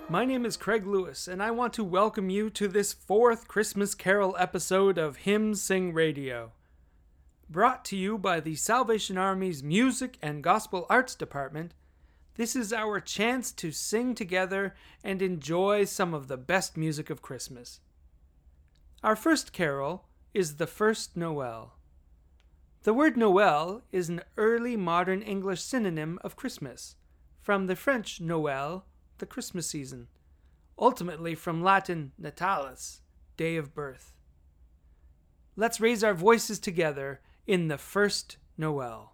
My name is Craig Lewis, and I want to welcome you to this fourth Christmas Carol episode of Hymns Sing Radio. Brought to you by the Salvation Army's Music and Gospel Arts Department, this is our chance to sing together and enjoy some of the best music of Christmas. Our first carol is The First Noel. The word Noel is an early modern English synonym of Christmas, from the French Noël, the Christmas season, ultimately from Latin natalis, day of birth. Let's raise our voices together in The First Noel.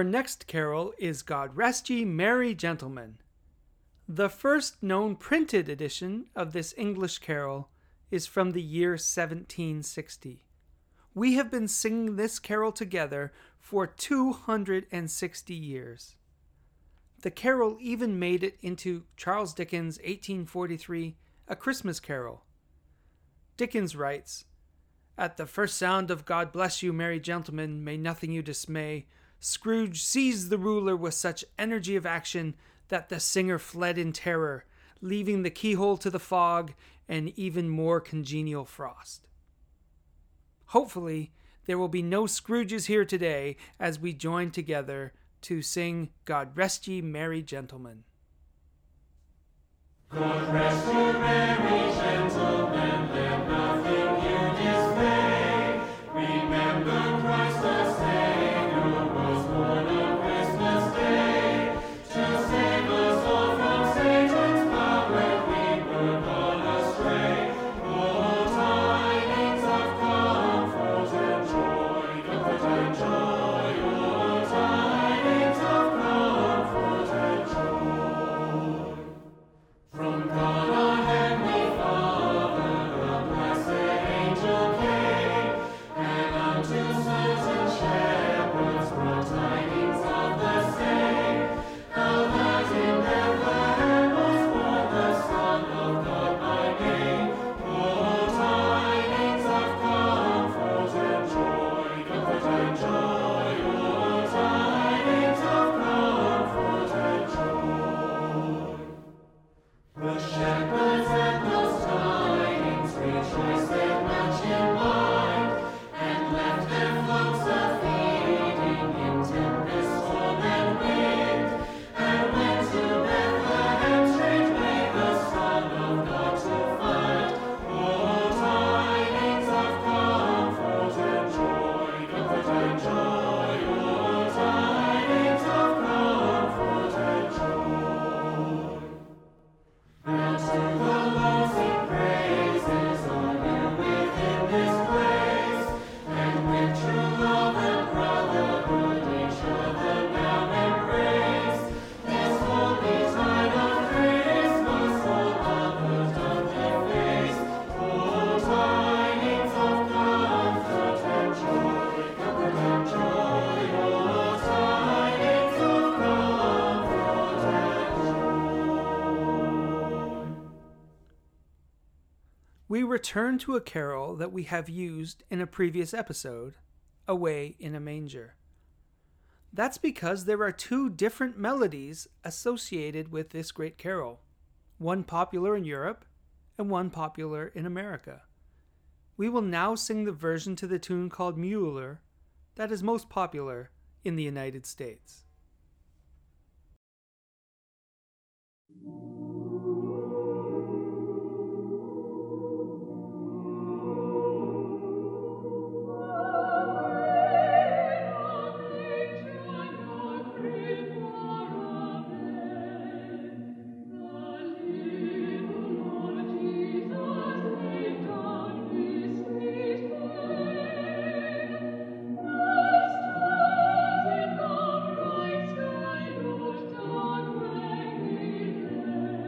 next carol is God Rest Ye Merry Gentlemen. The first known printed edition of this English carol is from the year 1760. We have been singing this carol together for 260 years. The carol even made it into Charles Dickens' 1843 A Christmas Carol. Dickens writes, "At the first sound of God Bless You Merry Gentlemen, may nothing you dismay, Scrooge seized the ruler with such energy of action that the singer fled in terror, leaving the keyhole to the fog and even more congenial frost." Hopefully, there will be no Scrooges here today as we join together to sing God Rest Ye Merry Gentlemen. God rest you, merry gentlemen, let nothing you dismay. Remember Christ the Savior was born on Christmas Day. To save us all from Satan's power, we were gone astray. Oh, tidings of comfort and joy, comfort and joy. Oh, tidings of comfort and joy. From God our Heavenly Father, a blessed angel came, and unto certain shepherds brought tidings of the same, how that in Bethlehem was born the Son of God by name. Oh, tidings of comfort and joy, comfort and joy. Oh, tidings of comfort and joy. The shepherds at those tidings rejoiced much in mind, and left their flocks a-feeding in tempest, storm, and wind, and went to Bethlehem straightway the Son of God to find. Oh, tidings of comfort and joy, comfort and joy. Oh, tidings of comfort and joy. Now to the Lord sing praises, all you within this place, and with true love and brotherhood each other now embrace. This holy tide of Christmas all others doth efface. Oh, tidings of comfort and joy, comfort and joy. Oh, tidings of comfort and joy. We return to a carol that we have used in a previous episode, Away in a Manger. That's because there are two different melodies associated with this great carol, one popular in Europe and one popular in America. We will now sing the version to the tune called Mueller that is most popular in the United States. Christ, I Lord, down where he lay.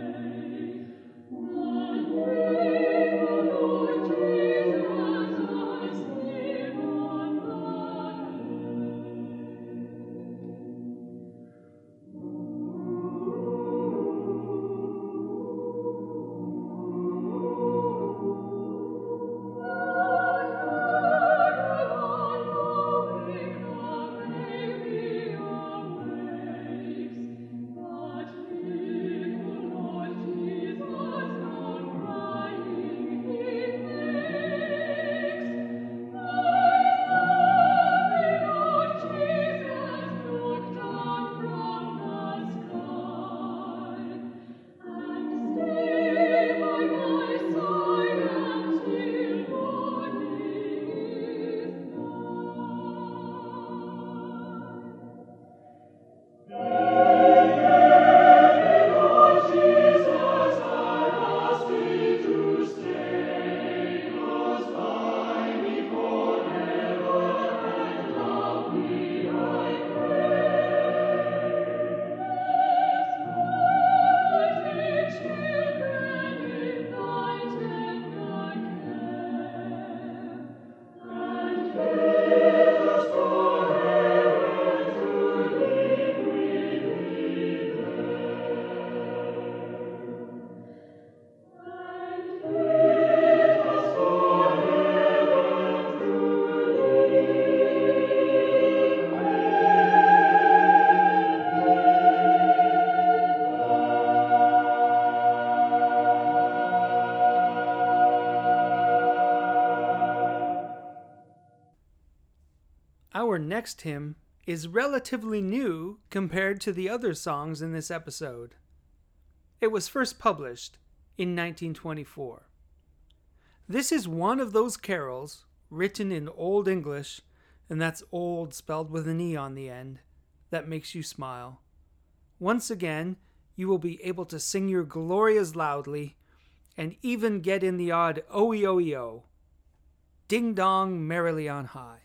Our next hymn is relatively new compared to the other songs in this episode. It was first published in 1924. This is one of those carols written in Old English, and that's old spelled with an E on the end, that makes you smile. Once again, you will be able to sing your glorias loudly and even get in the odd "O-E-O-E-O." Ding dong merrily on high.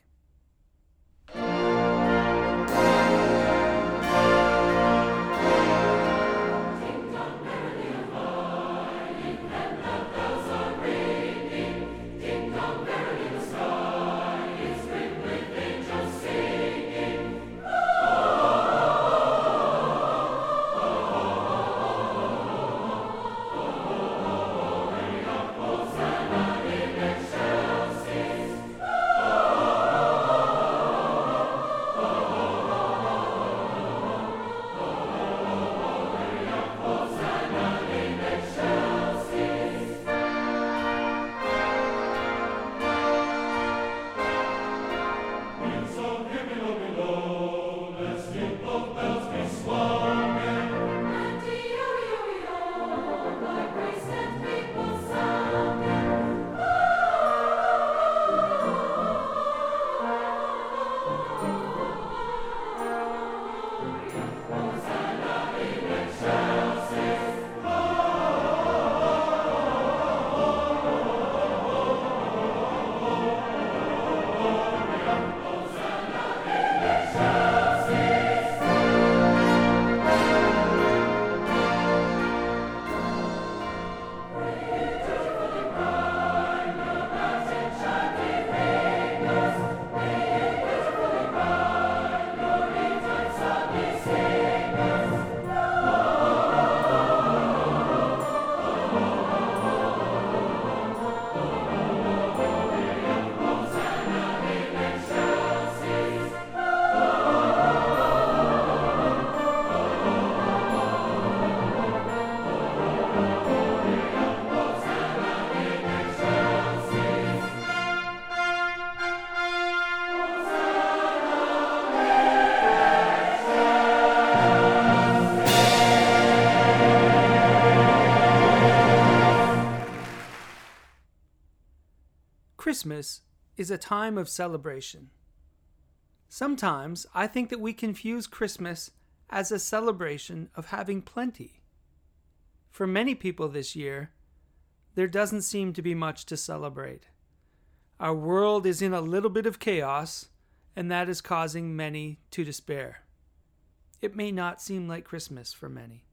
Christmas is a time of celebration. Sometimes I think that we confuse Christmas as a celebration of having plenty. For many people this year, there doesn't seem to be much to celebrate. Our world is in a little bit of chaos, and that is causing many to despair. It may not seem like Christmas for many.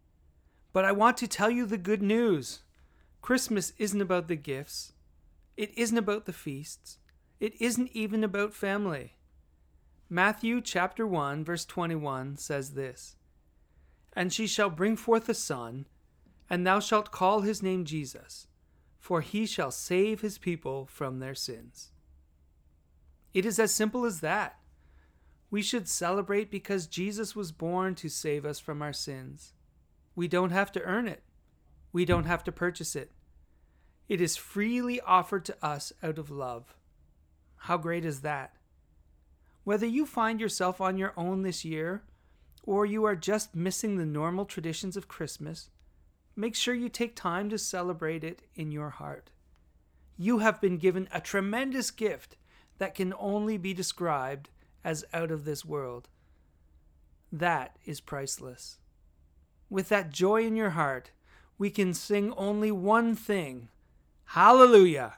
But I want to tell you the good news. Christmas isn't about the gifts. It isn't about the feasts. It isn't even about family. Matthew chapter 1 verse 21 says this, "And she shall bring forth a son, and thou shalt call his name Jesus, for he shall save his people from their sins." It is as simple as that. We should celebrate because Jesus was born to save us from our sins. We don't have to earn it. We don't have to purchase it. It is freely offered to us out of love. How great is that? Whether you find yourself on your own this year, or you are just missing the normal traditions of Christmas, make sure you take time to celebrate it in your heart. You have been given a tremendous gift that can only be described as out of this world. That is priceless. With that joy in your heart, we can sing only one thing. Hallelujah!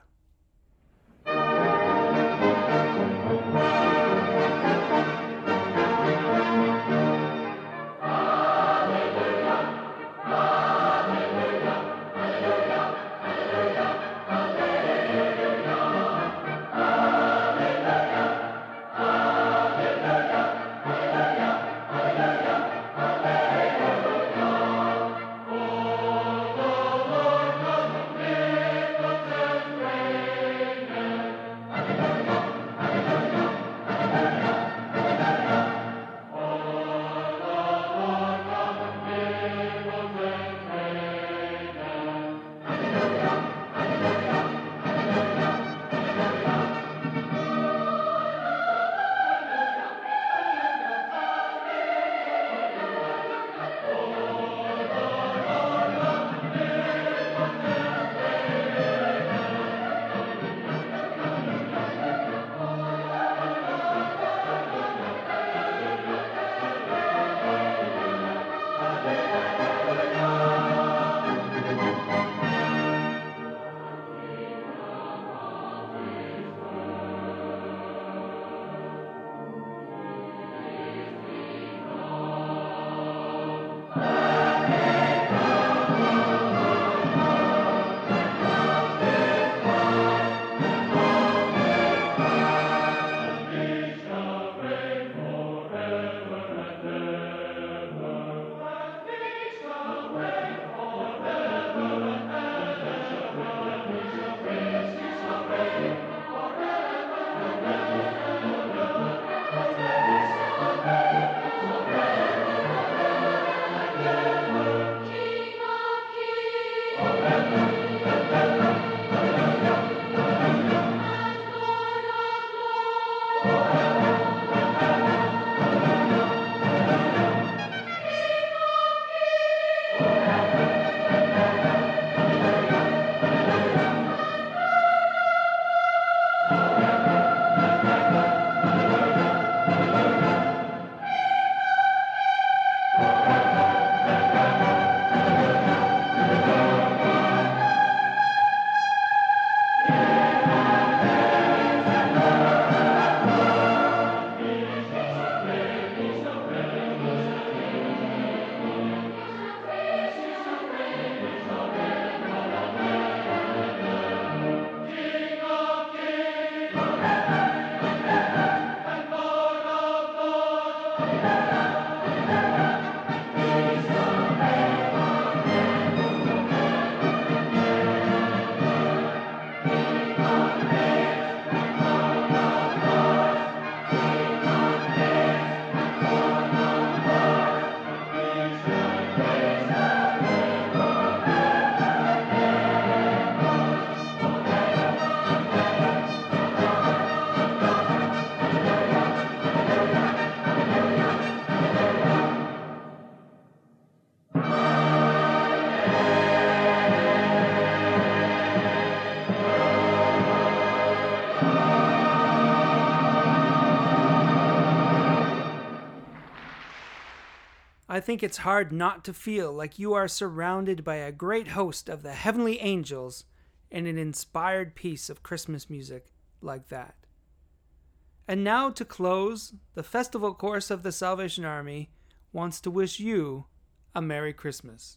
I think it's hard not to feel like you are surrounded by a great host of the heavenly angels in an inspired piece of Christmas music like that. And now to close, the festival chorus of the Salvation Army wants to wish you a Merry Christmas.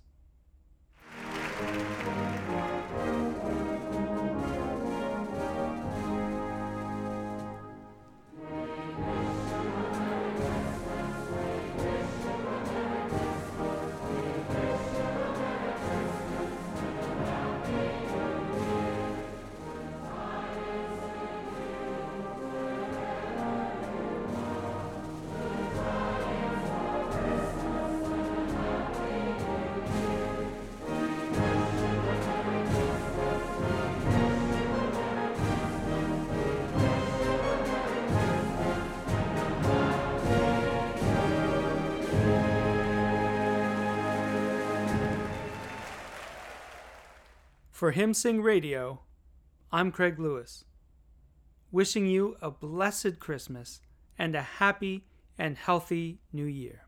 For Hymn Sing Radio, I'm Craig Lewis, wishing you a blessed Christmas and a happy and healthy New Year.